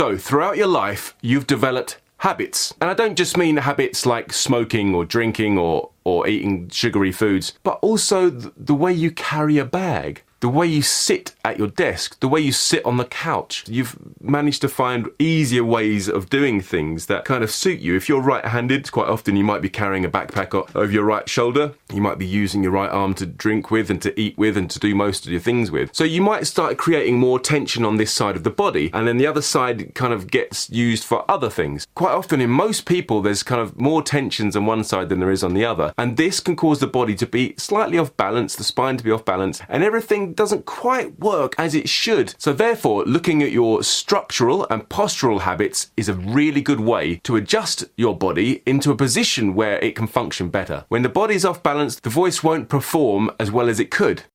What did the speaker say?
So, throughout your life, you've developed habits. And I don't just mean habits like smoking or drinking or eating sugary foods, but also the way you carry a bag, the way you sit at your desk, the way you sit on the couch. You've managed to find easier ways of doing things that kind of suit you. If you're right-handed, quite often you might be carrying a backpack over your right shoulder. You might be using your right arm to drink with and to eat with and to do most of your things with. So you might start creating more tension on this side of the body, and then the other side kind of gets used for other things. Quite often in most people, there's kind of more tensions on one side than there is on the other. And this can cause the body to be slightly off balance, the spine to be off balance, and everything doesn't quite work as it should. So therefore, looking at your structural and postural habits is a really good way to adjust your body into a position where it can function better. When the body's off balance, the voice won't perform as well as it could.